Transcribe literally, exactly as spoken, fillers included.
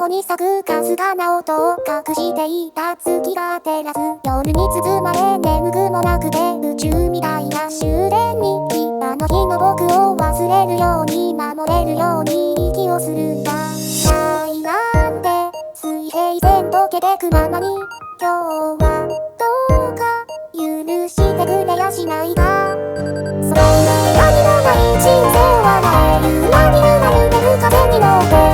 方に咲くかすかな音を隠していた月が照らす夜に包まれ眠くもなくて宇宙みたいな終電にあの日の僕を忘れるように守れるように息をするんだ。愛なんて水平線溶けてくままに今日はどうか許してくれやしないか。そんな何もない人生はない。夢に生まれてる風に乗って